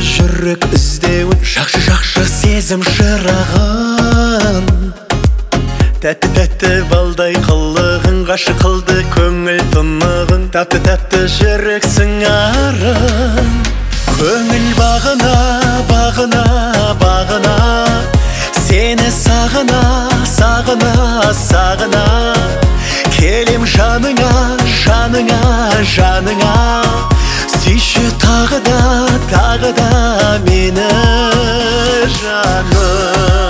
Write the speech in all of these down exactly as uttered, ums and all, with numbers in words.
жүрек іздеуін, жақшы-жақшы сезім шырағын. Тәтті-тәтті балдай қылығың, ғашық қылды көңіл тұнығың. Тәтті-тәтті жүрек сыңарың. Көңіл бағына, бағына, бағына, сені сағына, сағына, сағына. Келем жаныңа, жаныңа, жаныңа. Сүйші тағы да, тағы да мені жаным.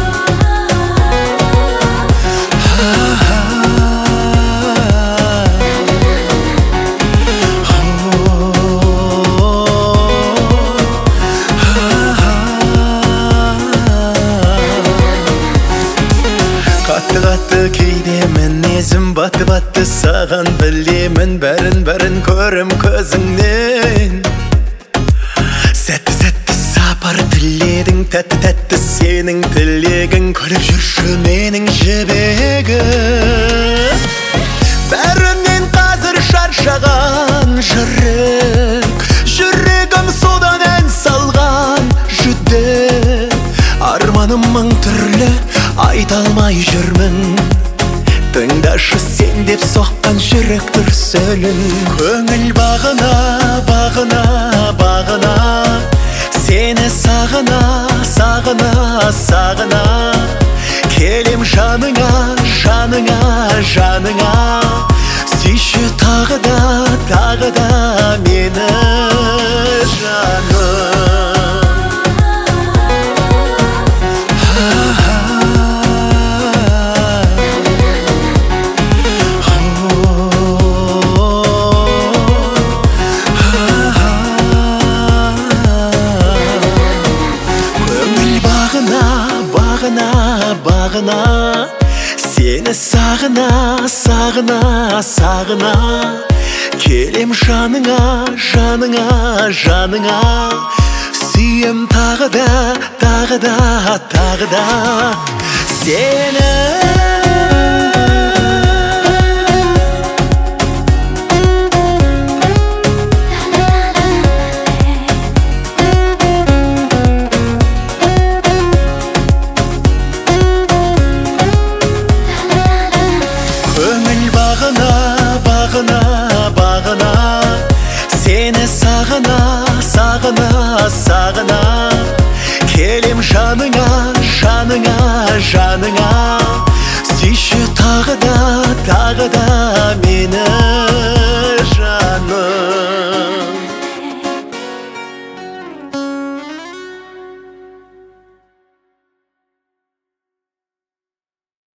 Қатты-қатты кейде мінезім батты-батты саған білемін, бәрін-бәрін көрім көзіңнен. Сәтті-сәтті сапар тіледің, тәтті-тәтті сенің тілегің, күліп жүрші менің жібегім. Бәрінен қазір шаршаған жүрек, жүрегім содан ән салған жүдеп. Арманым мың түрлі, айта алмай жүрмін. Тыңдашы сен деп соққан жүрек дүрсілін. Көңіл бағына, бағына, бағына, сені сағына, сағына, сағына. Келем жаныңа, жаныңа, жаныңа. Сүйші тағы да, тағы да мені жаным. Бағына, сені сағына, сағына, сағына. Келем жаныңа, жаныңа, жаныңа. Сүйем тағы да, тағы да, тағы да сені. Бағына, бағына, сені сағына, сағына, сағына. Келем жаныңа, жаныңа, жаныңа. Сүйші тағы да, тағы да